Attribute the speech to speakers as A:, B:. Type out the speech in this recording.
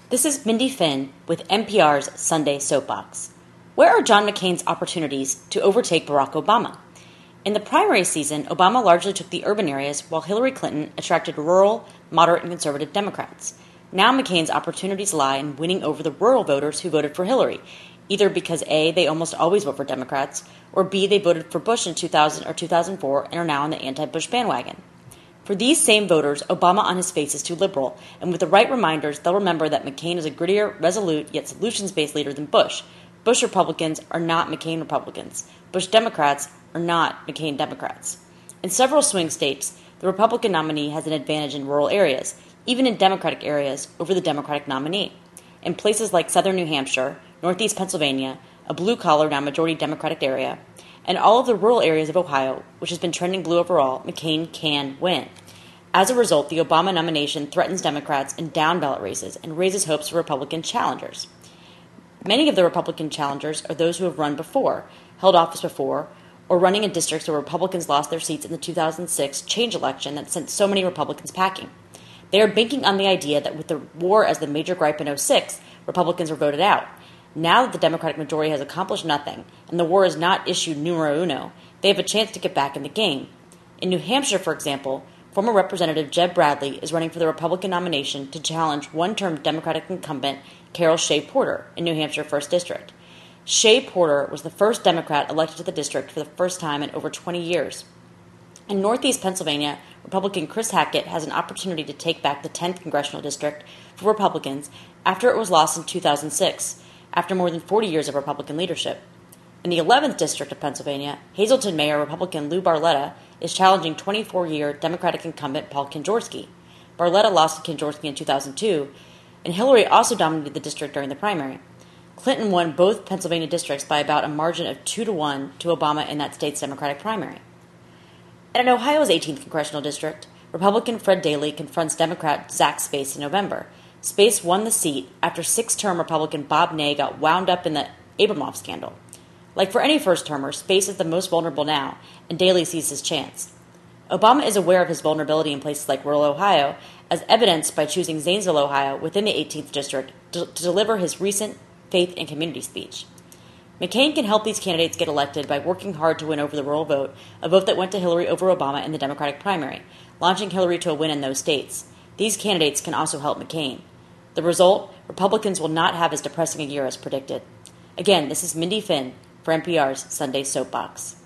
A: This is Mindy Finn with NPR's Sunday Soapbox. Where are John McCain's opportunities to overtake Barack Obama? In the primary season, Obama largely took the urban areas, while Hillary Clinton attracted rural, moderate, and conservative Democrats. Now McCain's opportunities lie in winning over the rural voters who voted for Hillary, either because A, they almost always vote for Democrats, or B, they voted for Bush in 2000 or 2004 and are now on the anti-Bush bandwagon. For these same voters, Obama on his face is too liberal, and with the right reminders, they'll remember that McCain is a grittier, resolute, yet solutions-based leader than Bush. Bush Republicans are not McCain Republicans. Bush Democrats are not McCain Democrats. In several swing states, the Republican nominee has an advantage in rural areas, even in Democratic areas, over the Democratic nominee. In places like southern New Hampshire, northeast Pennsylvania, a blue-collar, now majority Democratic area, and all of the rural areas of Ohio, which has been trending blue overall, McCain can win. As a result, the Obama nomination threatens Democrats in down-ballot races and raises hopes for Republican challengers. Many of the Republican challengers are those who have run before, held office before, or running in districts where Republicans lost their seats in the 2006 change election that sent so many Republicans packing. They are banking on the idea that with the war as the major gripe in '06, Republicans were voted out. Now that the Democratic majority has accomplished nothing, and the war is not issue numero uno, they have a chance to get back in the game. In New Hampshire, for example, former Representative Jeb Bradley is running for the Republican nomination to challenge one-term Democratic incumbent Carol Shea Porter in New Hampshire 1st District. Shea Porter was the first Democrat elected to the district for the first time in over 20 years. In northeast Pennsylvania, Republican Chris Hackett has an opportunity to take back the 10th congressional district for Republicans after it was lost in 2006, after more than 40 years of Republican leadership. In the 11th District of Pennsylvania, Hazleton Mayor Republican Lou Barletta is challenging 24-year Democratic incumbent Paul Kanjorski. Barletta lost to Kanjorski in 2002, and Hillary also dominated the district during the primary. Clinton won both Pennsylvania districts by about a margin of 2-1 to Obama in that state's Democratic primary. And in Ohio's 18th congressional district, Republican Fred Daly confronts Democrat Zach Space in November. Space won the seat after six-term Republican Bob Ney got wound up in the Abramoff scandal. Like for any first-termer, Space is the most vulnerable now, and Daly sees his chance. Obama is aware of his vulnerability in places like rural Ohio, as evidenced by choosing Zanesville, Ohio, within the 18th district, to deliver his recent faith and community speech. McCain can help these candidates get elected by working hard to win over the rural vote, a vote that went to Hillary over Obama in the Democratic primary, launching Hillary to a win in those states. These candidates can also help McCain. The result, Republicans will not have as depressing a year as predicted. Again, this is Mindy Finn for NPR's Sunday Soapbox.